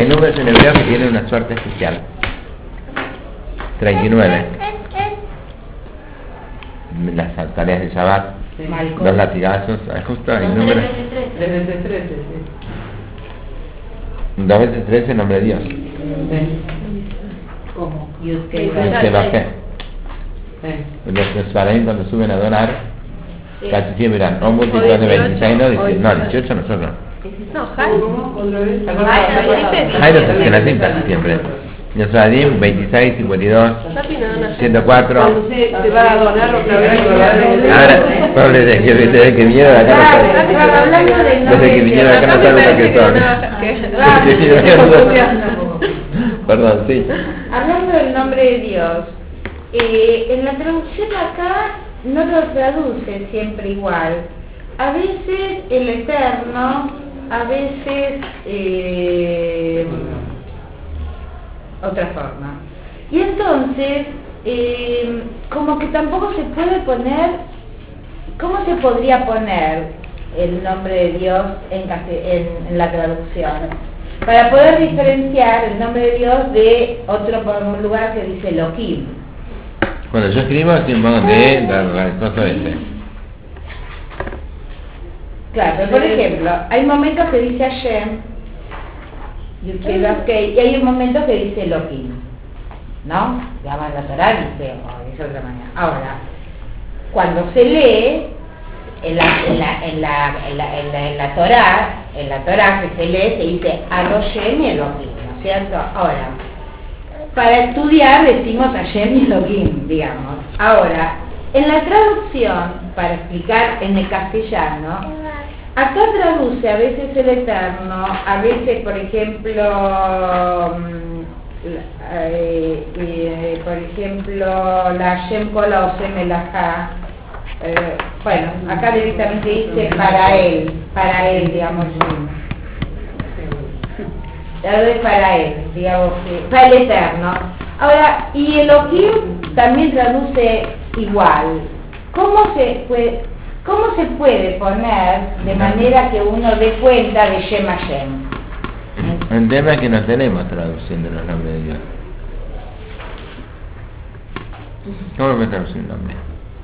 Hay números en hebreo que tienen una suerte especial. 39. Las tareas de Shabbat, los latigazos, justo hay números. 13, sí. 2 veces 13 en nombre de Dios. ¿Cómo? Yud que bajé. Los Sfaraim cuando suben a donar, casi siempre dirán, o múltiplos de 26, no, 18 nosotros. No, Jairo. Jairo es el que nace casi siempre. Los Sfaraim 26, 52, 104. Cuando se va a donar otra vez. Ahora, pobre, desde que vinieron acá no saben. Desde que vinieron acá no saben lo que son. Perdón, sí. Hablando del nombre de Dios, en la traducción acá no lo traduce siempre igual. A veces el Eterno, a veces otra forma. Y entonces, como que tampoco se puede poner, ¿cómo se podría poner el nombre de Dios en la traducción? Para poder diferenciar el nombre de Dios de otro lugar que dice Elohim. Cuando yo escribo, así en modo de la cosa ese. Claro, pero por ejemplo, hay momentos que dice Hashem, y hay un momento que dice Elohim, ¿no? Llama la Torah, dice de otra manera. Ahora, cuando se lee en la Torah que se lee se dice Hashem y Elohim, ¿no es cierto? Ahora, para estudiar decimos Hashem y Elohim, digamos. Ahora, en la traducción, para explicar en el castellano, acá traduce a veces el Eterno, a veces, por ejemplo, la Hashem Kolose Melajá. Bueno, acá directamente dice para él, digamos. Para él, digamos, para el Eterno. Ahora, y Elohim también traduce igual. ¿Cómo se puede poner de manera que uno dé cuenta de Shem Hashem? El tema es que no tenemos traducción de los nombres de Dios. ¿Cómo me traducir el nombre?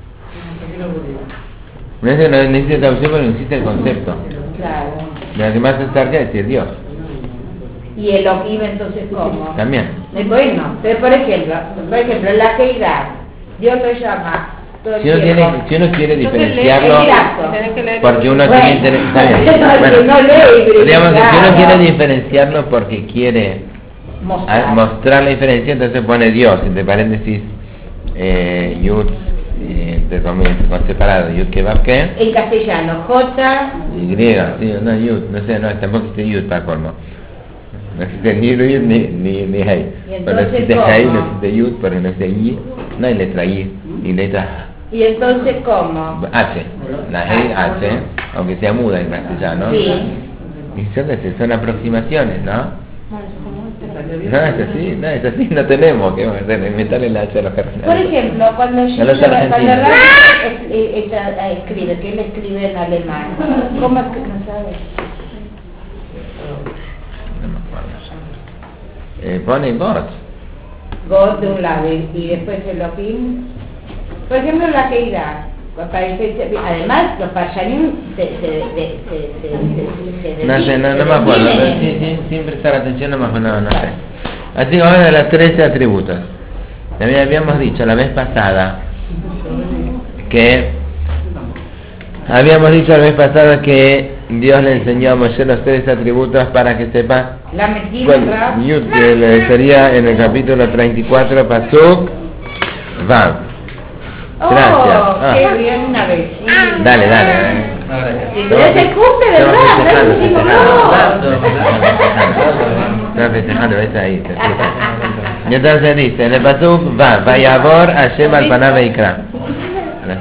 No necesita traducción porque no existe el concepto. Claro. Lo que más se acerca es decir Dios. ¿Y Elohim entonces cómo? También. Bueno, pero por ejemplo, la Keidad, Dios lo llama todo el tiempo. Si uno quiere diferenciarlo, porque uno bueno, tiene interés, está bien. Digamos que si uno quiere diferenciarlo porque quiere mostrar la diferencia, entonces pone Dios, entre paréntesis, Yud, entre comillas, con separado, Yud que va que. En castellano, J. Y, sí, no, Yud, no sé, no, tampoco existe Yud para colmo. No existe ni Yud ni Hey. Pero existe Hey, no existe Yud, pero no existe Y, no hay letra Y, ni letra ¿Y entonces cómo? H, la Hey H, aunque sea muda en castellano. Sí. Y son aproximaciones, ¿no? No es así, no tenemos que inventarle la H a los cardenales. Por ejemplo, cuando escribe, que él escribe en alemán, ¿cómo es que no sabe? No me acuerdo. Pone God. God de un lado y después Elohim. Por ejemplo, la Keidá. Además, los Parshanim se no sé, no me acuerdo, pero sin prestar atención no me acuerdo, no sé. Así que ahora de los 13 atributos. También habíamos dicho la vez pasada que Dios le enseñó a Moshe los 13 atributos para que sepa cuál Yud, que le sería en el capítulo 34, Pasuk Vav. Gracias. Qué bien, una vez. Dale. Se cumple, ¿verdad? Estaba festejando, ves ahí. Y entonces dice, en el pasuk va, Vayavor Hashem al Panav Veikra. A las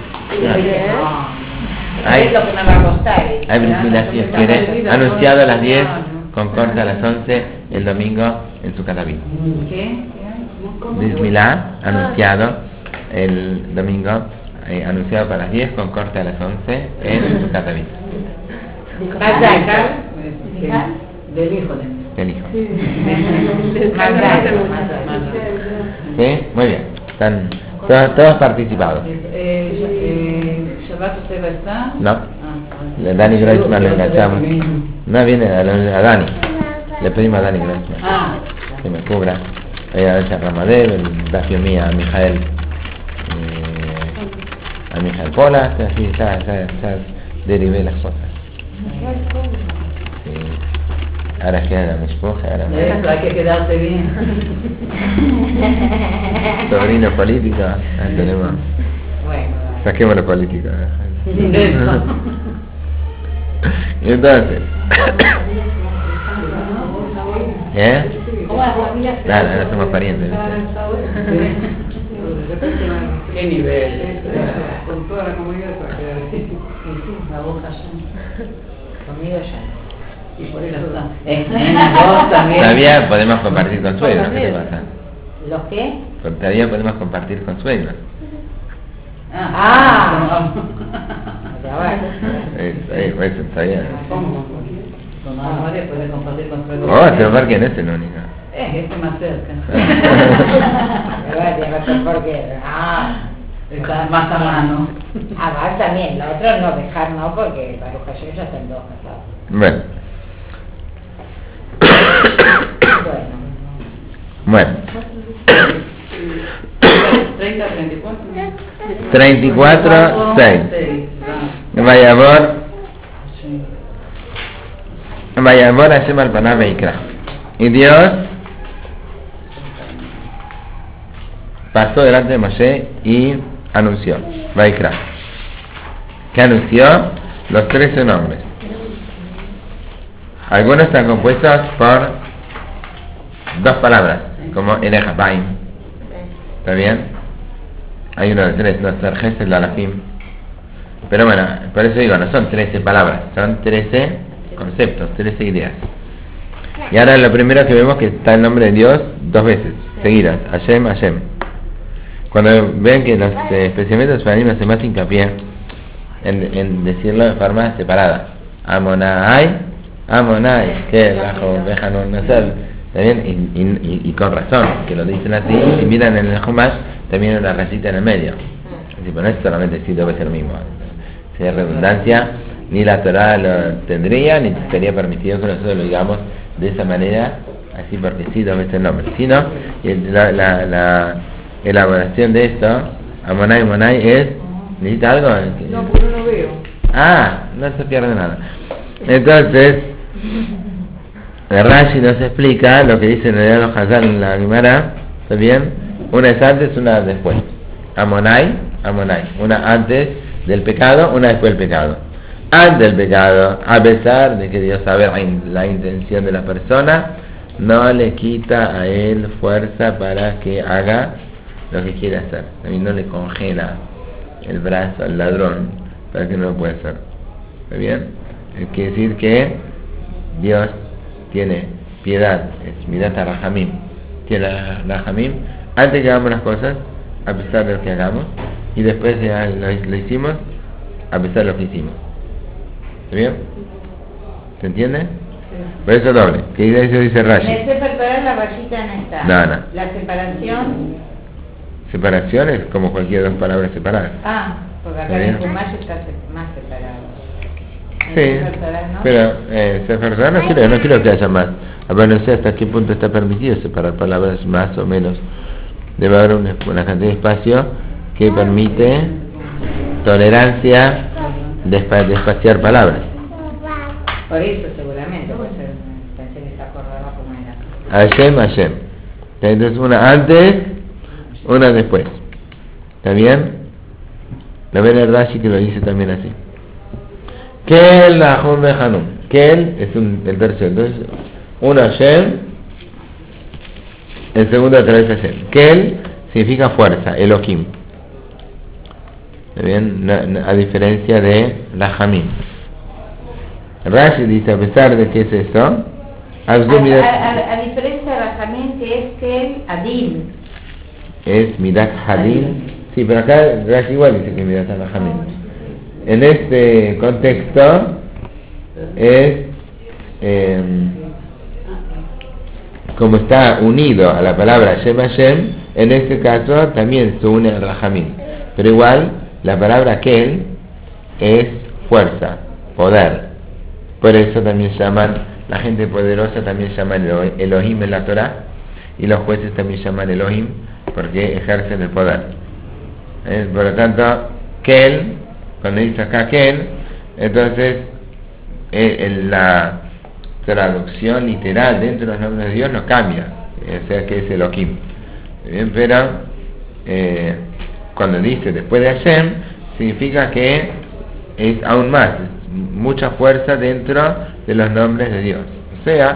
11. Hay Brismilá, si quiere, anunciado a las 10, con corte a las 11, el domingo en su Cataví. ¿Qué? Brismilá, anunciado el domingo, anunciado para las 10, con corte a las 11 en su Cataví. Del hijo de elijo. Más grande. ¿Sí? Muy bien. Están todos participados. ¿Shabbat usted está? No. Dani Groisman lo enganchamos. No, viene a Dani. Le pedimos a Dani Groisman que me cubra. A Elsa Ramadev, el Dafio Mía, a Mijael Pola, así ya derivé las cosas. Sí. Ahora queda mi esposa, ahora Hay que quedarse bien. sobrino político, tenemos. Bueno, Saquemos lo político. Y entonces, ¿Cómo la familia? Claro, ahora somos parientes. ¿Qué nivel? Con toda la comunidad para quedar así. La boca ya. conmigo ya. Y por eso vos también. Todavía podemos compartir con suegros, ¿qué te pasa? ¿Los qué? Todavía podemos compartir con suegros. Ya va. Eso está bien. ¿Cómo? Con María puede compartir con su Oh, te va a ver quién es el único. Este más cerca. Porque, Está más a mano. Agar también, lo otro no, dejar no, porque para los cayeros ya están todos casados. Bueno. Bueno. Bueno. 30, 34. 34, 6. Vayamor Hashem al Panav Veikra. Y Dios pasó delante de Moshe y anunció, Vaikra. ¿Qué anunció? Los 13 nombres. Algunos están compuestos por 2 palabras, como Enejabaim. ¿Está bien? Hay uno de 3, no, Serges el Alafim. Pero bueno, por eso digo, no son 13 palabras, son 13 conceptos, 13 ideas. Y ahora lo primero que vemos que está el nombre de Dios 2 veces, seguidas, Hashem, Hashem. Cuando ven que los especialmente los fanatismos hacen más hincapié en decirlo de forma separada. Amonai, que bajo Bejanón Nasal, también, y con razón, que lo dicen así, y si miran en el Humash, también una rayita en el medio. Así, pero no es solamente si debe ser lo mismo. Si hay redundancia, ni la Torah lo tendría, ni sería permitido que nosotros lo digamos de esa manera, así porque sí, 2 veces el nombre. Sino, la elaboración de esto, Amonai es, ¿necesita algo? No, porque no veo. No se pierde nada. Entonces, Rashi nos explica lo que dice en el Hazal en la Gemara, ¿está bien? Una es antes, una después. Amonai, una antes del pecado, una después del pecado. Antes del pecado, a pesar de que Dios sabe la intención de la persona, no le quita a él fuerza para que haga lo que quiere hacer. También no le congela el brazo al ladrón para que no lo pueda hacer. ¿Está bien? Quiere decir que Dios tiene piedad, es midat rahamim, tiene rahamim antes que hagamos las cosas, a pesar de lo que hagamos, y después ya lo hicimos, a pesar de lo que hicimos. ¿Está bien? ¿Se entiende? Sí. Por eso doble. ¿Qué dice Rashi? Me sé preparar la rayita en esta. No. La separación. Separación es como cualquier 2 palabras separadas. Porque acá en el Chumash está más separado. Sí, pero Sefer Torah no creo que haya más. A ver, no sé hasta qué punto está permitido separar palabras más o menos. Debe haber una cantidad de espacio que permite tolerancia de espaciar palabras. Por eso seguramente, pues pensé que se acordaba cómo era. Hashem. Entonces una antes, una después. ¿Está bien? La verdad Rashi que lo dice también así. Kel Nahum Bejanum. Kel es el tercero. Entonces, uno Hashem, el segundo otra vez Hashem. Kel significa fuerza, Elohim. Bien, a diferencia de Rahamim. Rashi dice, a pesar de que es eso, a diferencia de Rahamim, que es Kel Adin. Es Midat Hadin. Sí, pero acá Rashi igual dice que Midat Rahamim. En este contexto es como está unido a la palabra Shem Hashem, en este caso también se une al Rahamim. Pero igual, la palabra Kel es fuerza, poder. Por eso también llaman, la gente poderosa también llaman Elohim en la Torah, y los jueces también llaman Elohim porque ejercen el poder. Por lo tanto, Kel, cuando dice acá Kel, entonces la traducción literal dentro de los nombres de Dios no cambia, o sea que es Elohim. Bien, pero cuando dice después de Hashem, significa que es aún más, mucha fuerza dentro de los nombres de Dios. O sea,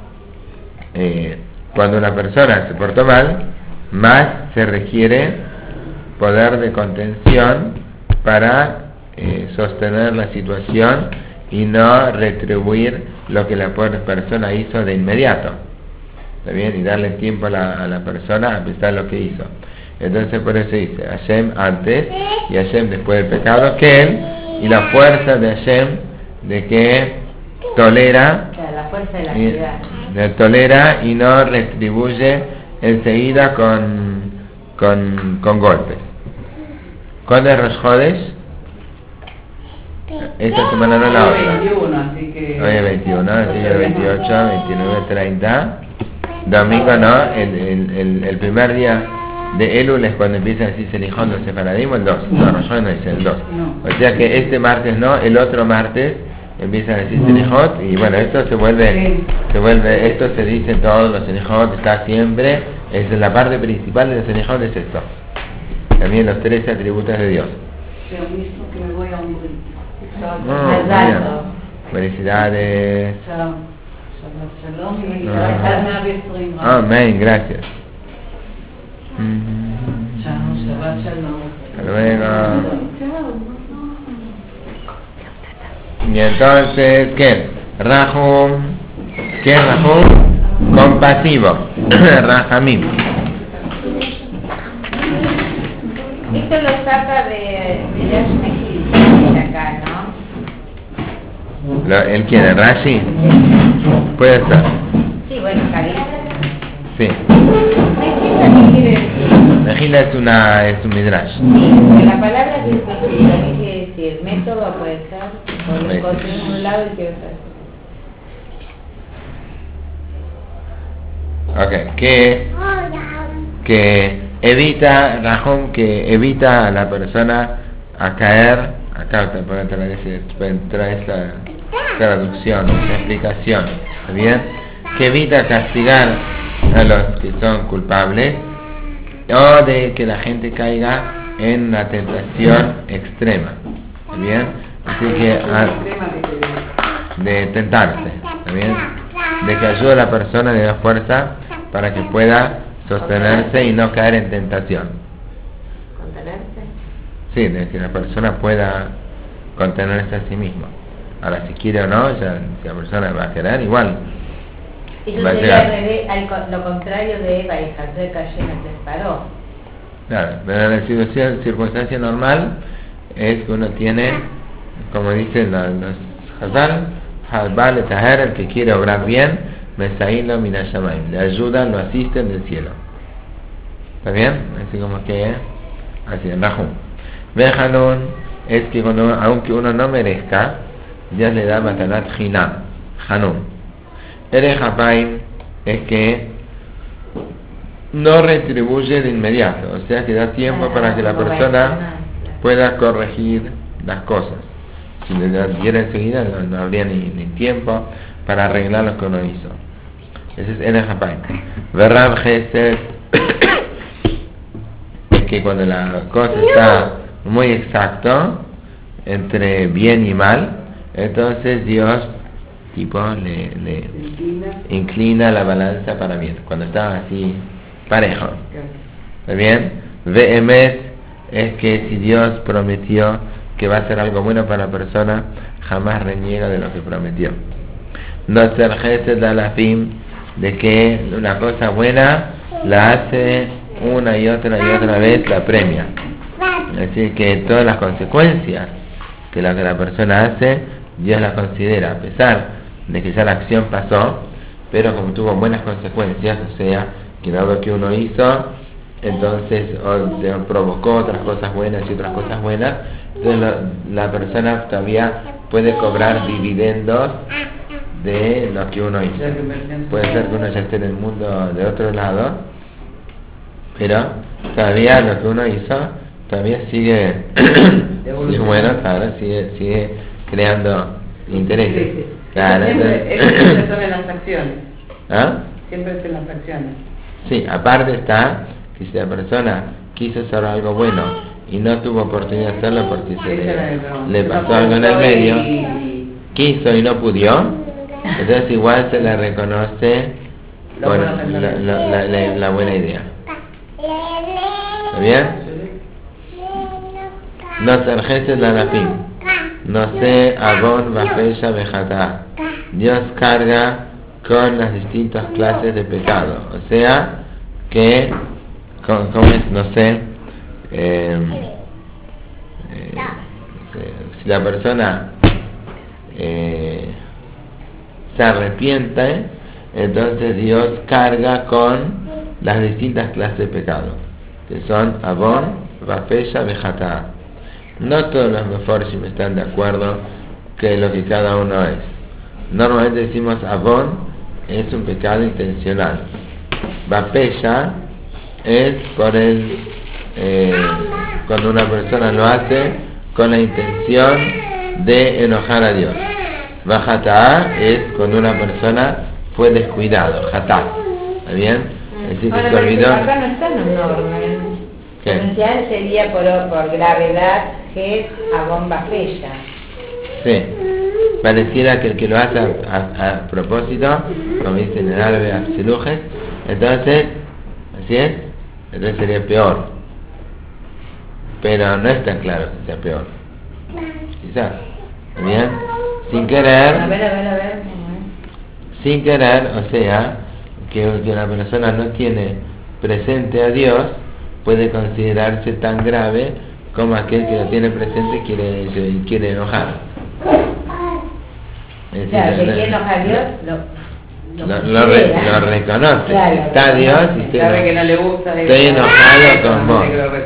cuando una persona se portó mal, más se requiere poder de contención para sostener la situación y no retribuir lo que la pobre persona hizo de inmediato. ¿Está bien? Y darle tiempo a la persona a pesar de lo que hizo. Entonces por eso dice Hashem antes y Hashem después del pecado, que él, y la fuerza de Hashem de que tolera, la fuerza de la ciudad. Tolera y no retribuye enseguida con golpes. ¿Cuándo es Rosh Chodesh? Esta semana no la otra. 21, así que... Hoy es 21, así que 28, 29, 30. Domingo no, el primer día de Elul es cuando empieza a decirse el Ijón de Sefaradim, el 2. No, Rosh Chodesh no dice el 2. O sea que este martes no, el otro martes empieza a decir Selijot, y bueno, esto se vuelve, esto se dice en todos los Selijot, está siempre, es la parte principal de los Selijot, es esto. También los 13 atributos de Dios. Lo mismo que me voy a un grito. Felicidades. Chao. Shalom y felicidades. Amén, gracias. Chao, Shabbat Shalom. Hasta luego. Y entonces, ¿qué? Rahum. ¿Qué es Rahum? Compasivo. Rahamim. Esto lo saca de Rashi acá, ¿no? ¿El quién? ¿El Rashi? Puede ser. Sí, bueno, Karim. Sí. Mejila, ¿qué quiere decir? Mejila es un midrash. Sí, porque la palabra es específica, ¿qué quiere decir? Método puede ser, o lo encontré en un lado y quiero saber. Ok, que evita, Rahum, que evita a la persona a caer, acá te pueden traer esta traducción, esta explicación, ¿está bien? Que evita castigar a los que son culpables o de que la gente caiga en una tentación extrema, ¿está bien? Así que de tentarse, ¿está bien? De que ayude a la persona, le da fuerza para que pueda sostenerse y no caer en tentación. ¿Contenerse? Sí, de que la persona pueda contenerse a sí misma. Ahora, si quiere o no, ya, si la persona va a querer, igual. Eso va a sería llegar. lo contrario de Eva y Jazé Cayena se disparó. Claro, pero en la circunstancia normal es que uno tiene, como dicen los Hazal, Halbal Etaher, el que quiere obrar bien, Mesailo Minashamayim, le ayudan, lo asisten del cielo. ¿Está bien? Así como que, así en Rahum. Behanun es que aunque uno no merezca, Dios le da Matanat Hinam, Hanun. Erehapaim es que no retribuye de inmediato, o sea que da tiempo para que la persona pueda corregir las cosas. Si le diera enseguida no habría ni tiempo para arreglar lo que uno hizo. Ese es Erehapaim. Verrab Gesed es que cuando la cosa está muy exacto entre bien y mal, entonces Dios tipo le inclina la balanza para bien, cuando está así parejo. ¿Está bien? Vehemet es que si Dios prometió que va a hacer algo bueno para la persona, jamás reniega de lo que prometió. No ser Gesed alafim, de que una cosa buena la hace una y otra vez, la premia. Es decir, que todas las consecuencias que la persona hace, Dios las considera, a pesar de que ya la acción pasó, pero como tuvo buenas consecuencias, o sea, que dado que uno hizo, entonces provocó otras cosas buenas y otras cosas buenas, entonces la persona todavía puede cobrar dividendos de lo que uno hizo. Puede ser que uno ya esté en el mundo de otro lado, pero todavía lo que uno hizo todavía sigue bueno, claro, sigue creando intereses. Claro, siempre son en las acciones. ¿Ah? Siempre es en las acciones. Sí, aparte está que si la persona quiso hacer algo bueno y no tuvo oportunidad de hacerlo porque le pasó algo en el medio, quiso y no pudo, entonces igual se le reconoce por la buena idea. ¿Está bien? No se arjese la nafim. No se abon bafesha bejata. Dios carga con las distintas clases de pecado. O sea, que, ¿cómo es? No sé, si la persona se arrepiente, entonces Dios carga con las distintas clases de pecado, que son abon, bafesha, bejata. No todos los meforshim están de acuerdo que lo que cada uno es. Normalmente decimos abon es un pecado intencional. Bafesha es por cuando una persona lo hace con la intención de enojar a Dios. Bajata es cuando una persona fue descuidado, jatá. ¿Está bien? Es decir, que se olvidó. Acá no está en un orden. ¿Qué? Potencial sería por gravedad, que es abon bafesha. Sí. Pareciera que el que lo hace a propósito, como dicen en árabe, absolujes, entonces, ¿así es? Entonces sería peor. Pero no es tan claro que sea peor. Quizás. ¿Está bien? Sin querer. A ver. Sin querer, o sea, que una persona no tiene presente a Dios, puede considerarse tan grave como aquel que lo tiene presente y quiere enojar. Es decir, claro, que quiere enojar a Dios, lo reconoce. Claro, está Dios y sabe que no le gusta. Estoy enojado con vos.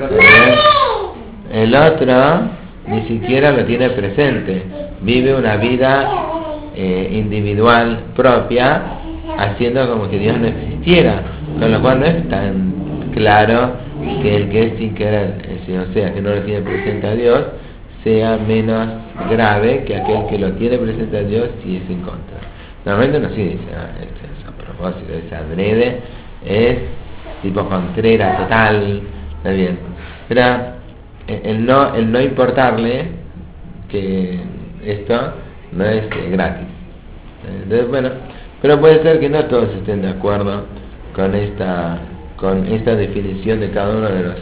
El otro ni siquiera lo tiene presente. Vive una vida individual propia, haciendo como que Dios no existiera, con lo cual no es tan claro que el que es sin querer, o sea, que no lo tiene presente a Dios, sea menos grave que aquel que lo tiene presente a Dios y es en contra. Normalmente uno sí dice, es a propósito, es adrede, es tipo contrera total, está bien. Pero el no importarle que esto no es gratis. Entonces, bueno, pero puede ser que no todos estén de acuerdo con esta definición de cada uno de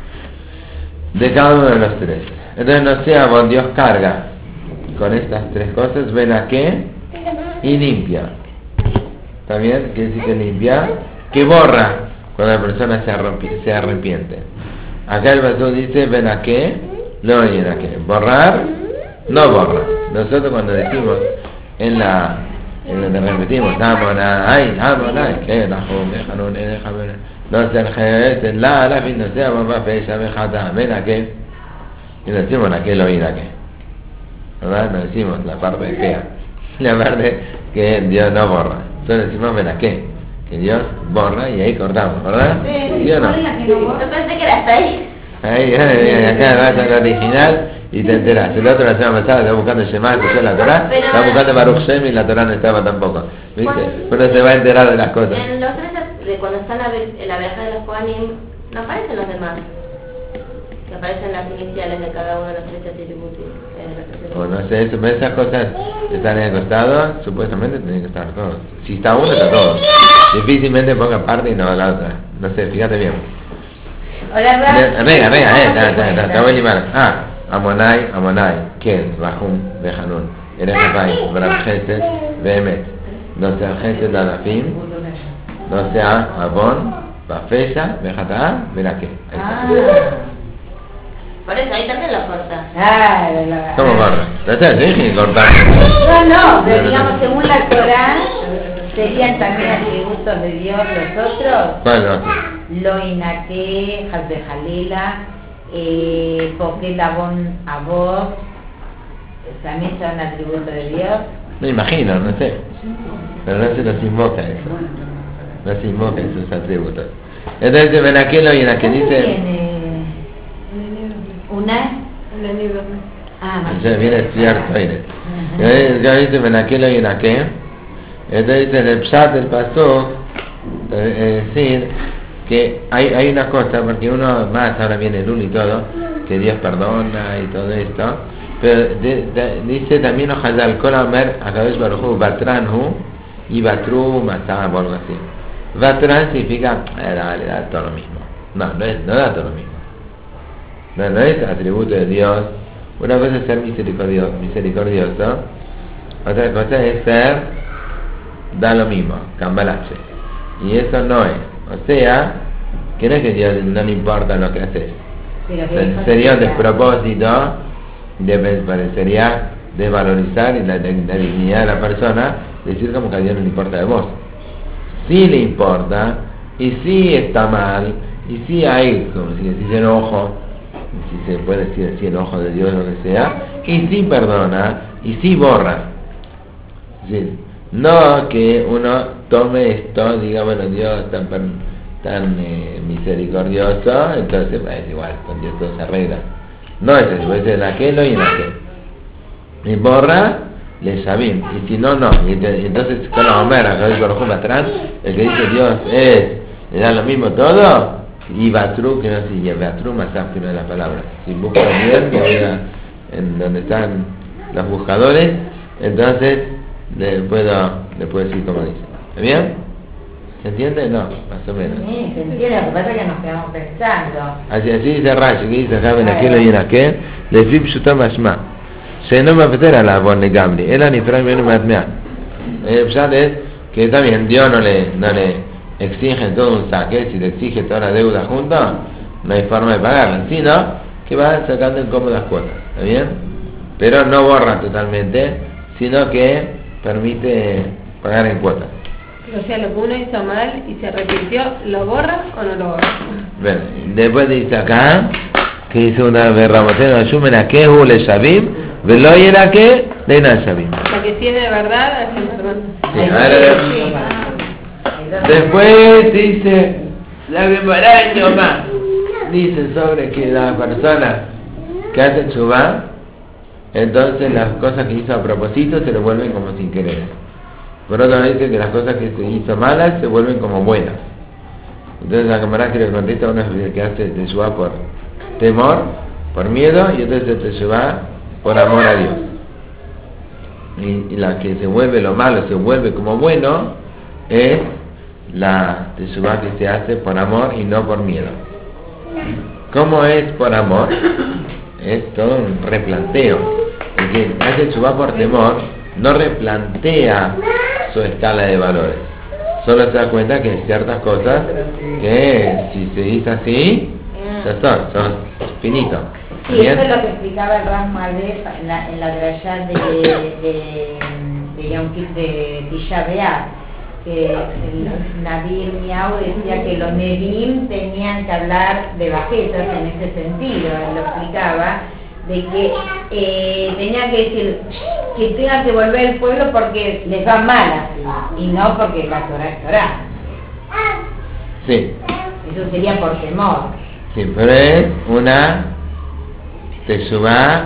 los tres. Entonces, no sea, bon, Dios carga con estas tres cosas, ven a qué y limpia. ¿Está bien? ¿Qué dice que limpia? Que borra cuando la persona se arrepiente. Acá el pastor dice, ven a qué, no ven a qué. Borrar, no borra. Nosotros cuando decimos en donde repetimos, Amonai, que la joven, no se el la fin, no sea, mamá, fecha, vejata, ven a qué. Y no decimos a qué lo oí a qué. ¿Verdad? No decimos la parte fea. La parte que Dios no borra. Entonces decimos ven a qué. Que Dios borra y ahí cortamos, ¿verdad? ¿Sí o no? Yo pensé que era hasta ahí. Ahí, acá vas al original y te enteras. El otro la semana pasada estaba buscando Shema, escuchó la Torah, estaba buscando Baruch Shem y la Torah no estaba tampoco. ¿Viste? Pero se va a enterar de las cosas. En los tres, cuando están en la verja de los Kohanim, no aparecen los demás. Que aparecen las iniciales de cada uno de los tres atributos. Bueno, no sé, esas cosas están en el costado, supuestamente tienen que estar todos. Si está uno, está todo. Difícilmente ponga parte y no la otra. No sé, fíjate bien. Hola, Venga, está bueno y mal. Amonai, Kel, Rahum, Bejanun, Erechabai, Brabjeset, Behemet. No sea Jeset, Ladafim, no sea Abon, Bafesha, Bejatá, Benake. Por eso ahí también lo corta. ¿Cómo corta? Yo dije que cortar. No, pero digamos según la Torah, ¿Serían también atributos de Dios los otros? Bueno, Lo inaque, Jalbejalela, Poquetabón Abod, ¿también son atributos de Dios? me imagino, no sé. Pero no se nos invoca eso. No se invoca esos atributos. Entonces, ven aquí lo inaque dice. ¿Una? Entonces viene a estudiar Toire. Ya dice Menakelo y Enaké. Entonces dice el Pshat del Pasuk, es decir, que hay una cosa, porque uno más, ahora viene el y todo, que Dios perdona y todo esto, pero dice también Ojazal Kol Amer Akadosh Baruj Hu Batranhu y Batru Masab o algo así. Batran significa, le da todo lo mismo. No da todo lo mismo. No es atributo de Dios. Una cosa es ser misericordioso, otra cosa es ser, da lo mismo, cambalache. Y eso no es. O sea, que no es que Dios no le importa lo que haces. Sería un despropósito, parecería desvalorizar la dignidad de la persona, decir como que a Dios no le importa de vos. Sí le importa, y sí está mal, y sí hay, como si decís, enojo, si se puede decir así, el ojo de Dios, lo que sea, y sí perdona, y sí borra. Es decir, no que uno tome esto, diga, bueno, Dios tan misericordioso, entonces es igual, con Dios todo se arregla. No es eso, es en aquello y en aquel. Y borra, le sabim, y si no, no. Y entonces, con la Homera, el que dice Dios le da lo mismo todo. Y Batru, que no sigue, Batru Masaf, que no es la palabra. Si busco bien, en donde están los buscadores, entonces le puedo decir como dice. ¿Está bien? ¿Se entiende? No, más o menos. Sí, se entiende, lo que pasa es que nos quedamos pensando. Así dice Rashi, que dice Javen aquel y en aquel, le fib shutam ashma. Se no me apetera la bon de Gamli, él ni fra menos matmea. El pshat es que también Dios no le exige todo un saque, si le exige toda la deuda junta, no hay forma de pagarla, sino que va sacando en cómodas cuotas, ¿está bien? Pero no borra totalmente, sino que permite pagar en cuotas. O sea, lo que uno hizo mal y se arrepintió, ¿lo borra o no lo borra? Bueno, después dice acá, que dice una vez Ramoteno, Shumena que le Shabim, velo y era que le na Shabim. O sea, que si es de verdad, así perdón. Sí, ahora después dice la Gemara más dice sobre que la persona que hace chubá, entonces las cosas que hizo a propósito se le vuelven como sin querer. Por otro lado dice que las cosas que se hizo malas se vuelven como buenas. Entonces la Gemara que le contesta uno es que hace chubá por temor, por miedo, y entonces se chubá por amor a Dios. Y la que se vuelve lo malo se vuelve como bueno es la teshuvá que se hace por amor y no por miedo. ¿Cómo es por amor? Es todo un replanteo. El que hace teshuvá por temor no replantea su escala de valores. Solo se da cuenta que hay ciertas cosas que si se dice así, ya son finitos. Sí, eso es lo que explicaba el Ram Malef en la drayá de Yom Kippur de Tisha B'Av, que el Nadir Miau decía que los Nevim tenían que hablar de bajezas en ese sentido, él lo explicaba, de que tenía que decir que tenga que volver el pueblo porque les va mal así, y no porque la Torah es Torah. Sí. Eso sería por temor. Sí, pero es una teshuvá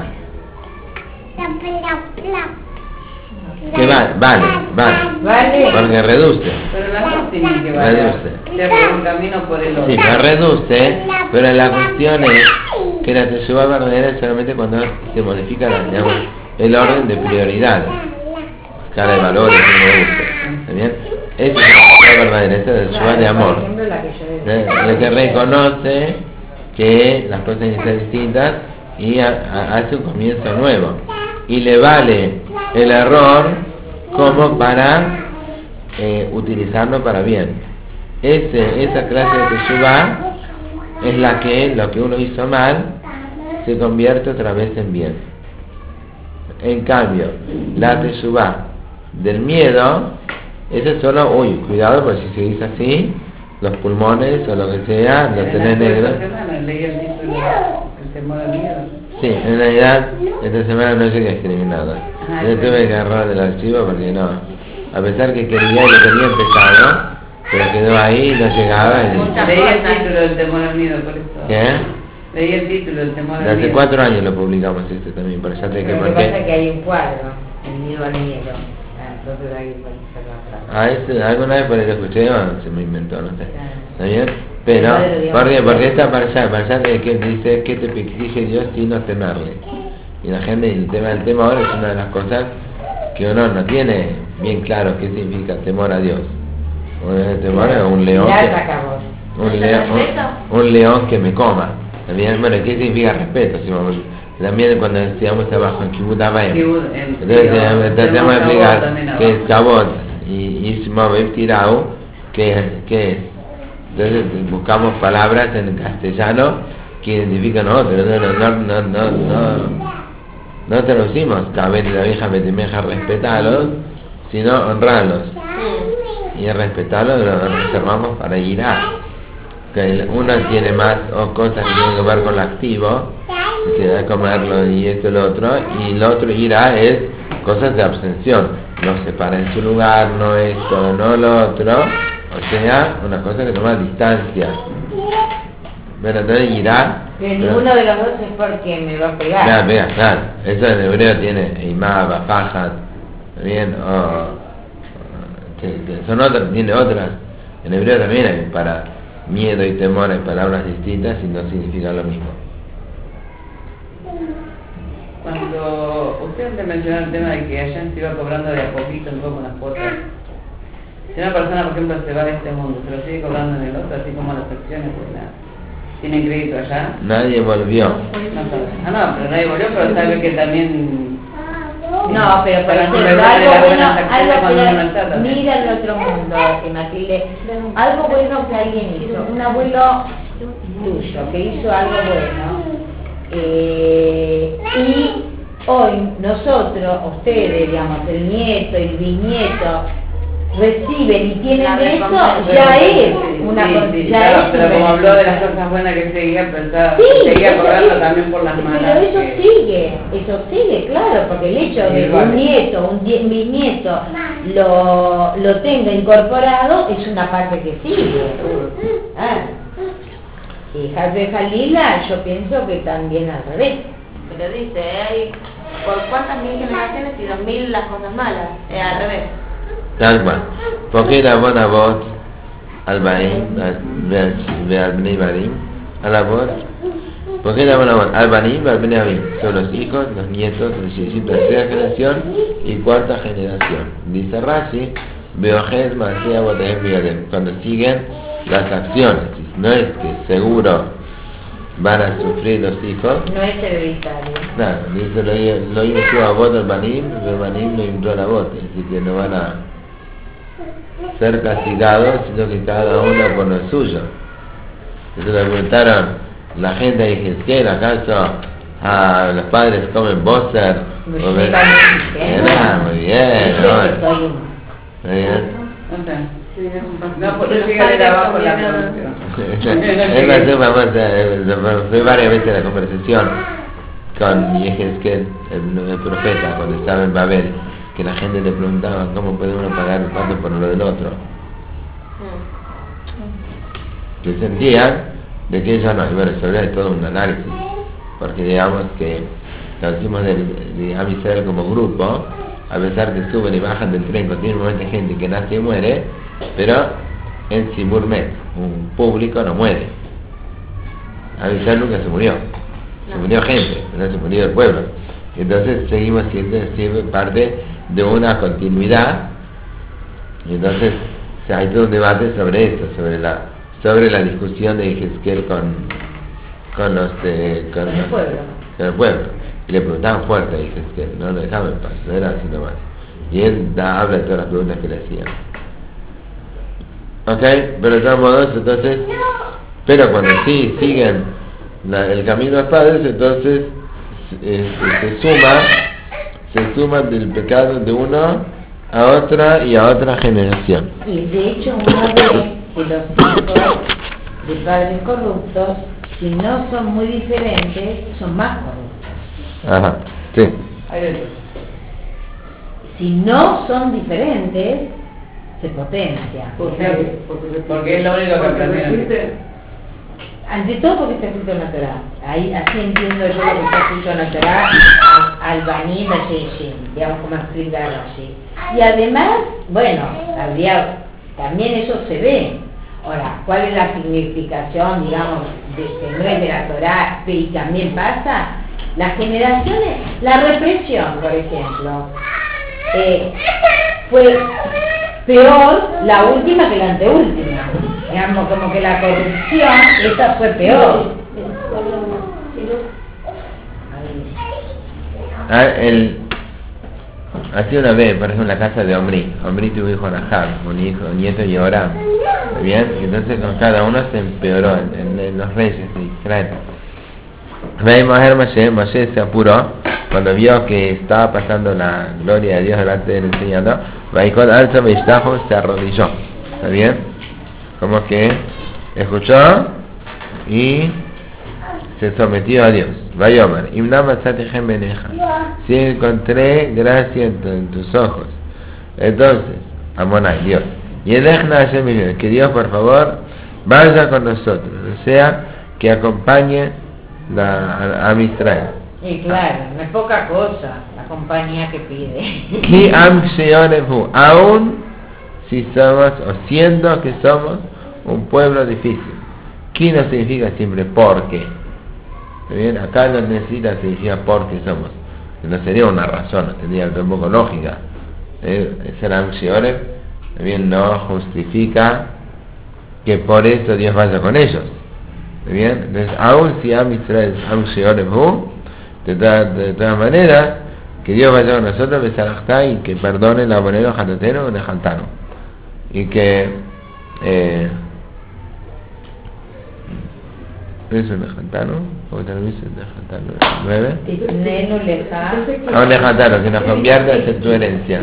que vale, porque reduce. Pero las dos tienen que valer. Reduce. Sea por un camino por el otro. Sí, pero reduce, pero la cuestión es que la teshuvá verdadera es solamente cuando se modifica digamos, el orden de prioridades, escala de valores, que me guste. ¿Está bien? Esa es la teshuvá verdadera, esa es la teshuvá de amor. El que reconoce que las cosas tienen que ser distintas y hace un comienzo nuevo. Y le vale el error como para utilizarlo para bien. Esa clase de teshuvá es la que lo que uno hizo mal se convierte otra vez en bien. En cambio, la teshuvá del miedo Eso es solo, cuidado, porque si se dice así, los pulmones o lo que sea, lo tenés negro. Esta semana leí el título, el temor al miedo. Sí, en realidad, esta semana no llegué a escribir nada. Yo tuve que agarrar del archivo porque no, a pesar que quería y lo tenía empezado, pero quedó ahí, no llegaba. Leí el título del temor al miedo, por eso. ¿Qué? Leí el título del temor al Hace miedo. 4 años lo publicamos también, por eso te que Lo por que pasa es qué. que hay un cuadro, el miedo al miedo. Entonces ahí puede ser la frase. Alguna vez por ahí lo escuché o se me inventó, no sé. ¿Está bien? El Pero, padre, digamos, porque esta parasha que dice que te exige Dios sin no temerle. Y la gente, el tema ahora es una de las cosas que uno no tiene bien claro qué significa temor a Dios. Temor a un león un león que me coma. También, bueno, ¿qué significa respeto? También cuando decíamos abajo en Kibbutz Abayim, entonces tratamos de explicar que es Kabot y Ishma Tirau, que es. Entonces buscamos palabras en castellano que identifican a otros. No traducimos Kabet y la vieja Betimeja, respetalos, sino honrarlos. Y respetarlos lo reservamos para Irá. Que uno tiene más cosas que tienen que ver con lo activo, que da a comerlo y esto y lo otro, y lo otro Irá es cosas de abstención. No se para en su lugar, no esto, no lo otro. O sea, una cosa que toma distancia. Bueno, entonces Irá. Pero ninguno de los dos es porque me va a pegar. Claro. Eso en hebreo tiene Eimá, Bafajat, bien, son otras, tiene otras. En hebreo también hay para miedo y temor, hay palabras distintas y no significan lo mismo. Cuando usted antes mencionó el tema de que allá se iba cobrando de a poquito un poco las cuotas, si una persona, por ejemplo, se va de este mundo, ¿se lo sigue cobrando en el otro, así como las acciones tienen crédito allá? Nadie volvió. No, pero nadie volvió, pero sabe que también... No, pero por ejemplo, mira el otro mundo, Matilde, algo bueno que alguien hizo, un abuelo tuyo que hizo algo bueno, y hoy nosotros, ustedes, digamos, el nieto, el bisnieto, reciben y tienen eso, ya es una cosa. Claro, pero como habló de las cosas buenas que seguía, seguía cobrando también por las manos. Pero eso sigue, claro, porque el hecho de que un nieto, un bisnieto lo tenga incorporado es una parte que sigue. Y Hazbe Jalila, yo pienso que también al revés. Pero dice, hay por cuántas mil generaciones y 2000 las cosas malas, al revés. Tal cual. Porque la buena voz al Baim, al Bnei Barim, a la voz. Porque la buena voz al Barim, al Bnei Barim. Son los hijos, los nietos, la tercera generación y cuarta generación. Dice Rashi, Beojes Masea Botehem Biadem. Cuando siguen las acciones, no es que seguro van a sufrir los hijos. No es hereditario. Claro, dice lo inició a voto el Banim lo entró a la voz, es decir, que no van a ser castigados, sino que cada uno por lo suyo. Entonces le preguntaron la gente de Jezquel, ¿acaso los padres comen bóser? Muy bien, muy bien. No, por eso sigue de abajo la producción. Es famosa, fue varias veces la conversación con Yehezkel, el profeta, cuando estaba en Babel, que la gente le preguntaba cómo puede uno pagar el pato por lo del otro. Que sentían de que ella no, y bueno, sobre es todo un análisis, porque digamos que traducimos de Am Israel como grupo, a pesar que suben y bajan del tren continuamente gente que nace y muere, pero en Simur Met, un público no muere. Am Israel nunca se murió gente, no se murió el pueblo. Entonces seguimos siendo parte de una continuidad, y entonces hay todo un debate sobre esto, sobre la discusión de Jezquel con el pueblo. Y le preguntaban fuerte a Jezquel, no lo dejaban en paz, no era así nomás. Y él habla de todas las preguntas que le hacían. Ok, pero de todos modos, entonces, pero cuando siguen el camino a los padres, entonces se suma del pecado de uno a otra y a otra generación. Y de hecho uno ve que los hijos de padres corruptos, si no son muy diferentes, son más corruptos. Ajá, sí. Si no son diferentes, se potencia. Porque es lo único que aprendieron. Ante todo porque está escrito en la Torá. Ahí, así entiendo yo lo que está escrito en la Torá, al Banim Sheshim, digamos como escrita allí. Y además, bueno, también eso se ve. Ahora, ¿cuál es la significación, digamos, de que no es de la Torá, pero y también pasa? Las generaciones, la represión, por ejemplo, fue peor la última que la anteúltima. Digamos, como que la corrupción, esta fue peor. Así una vez, por ejemplo, en la casa de Omri tuvo hijo Rahab, un hijo, un nieto y Yoram. ¿Bien? Y entonces con cada uno se empeoró en los reyes de Israel. Moshe se apuró cuando vio que estaba pasando la gloria de Dios delante de él enseñando. Se arrodilló. ¿Está bien? Como que escuchó y se sometió a Dios. Vayomer, si encontré gracia en tus ojos, entonces, Amonai, Dios, y que Dios por favor vaya con nosotros, o sea, que acompañe a Israel. Y claro, no es poca cosa la compañía que pide. Ki am sheonehu, aún si somos o siendo que somos un pueblo difícil. Ki no significa siempre porque. Bien, acá no necesita significa porque somos. No sería una razón, no tendría tampoco lógica. Ser am sheonehu bien no justifica que por eso Dios vaya con ellos. Bien, entonces aún si am Israel am sheonehu, de todas maneras, que Dios vaya con nosotros, y que perdone la moneda jatotero o nejantano. Y que ¿es un nejantano? ¿O tal vez un nejantano? 9. A un nejantano que nos convierta en tu herencia.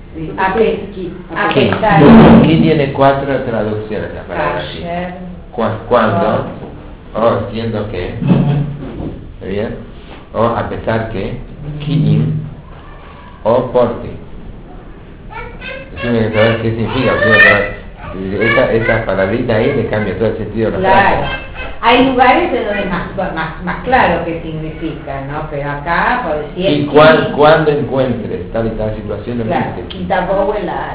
Aquí tiene 4 traducciones la palabra aquí. ¿Cuándo? O siendo que. ¿Está bien? O a pesar que, ki'im, o porque. Decime saber qué significa, esa palabrita ahí le cambia todo el sentido de la frase. Claro, hay lugares en donde es más claro qué significa, ¿no? Pero acá, por decir... Y cuando encuentres tal y tal situación, no claro, existe. y tampoco en la...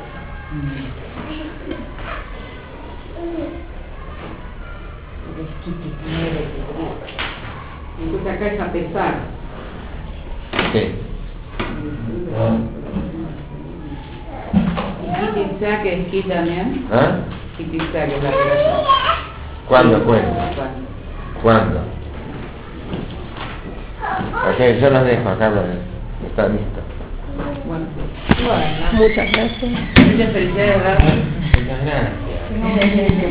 Entonces acá es a pesar. Sí. ¿Y Kitizá que es ki también? ¿Ah? Kitizá que es la relación. ¿Cuándo cuenta? ¿Cuándo? Ok, yo los dejo acá, está listo. Bueno, Muchas gracias. muchas felicidades, ¿verdad? Muchas gracias.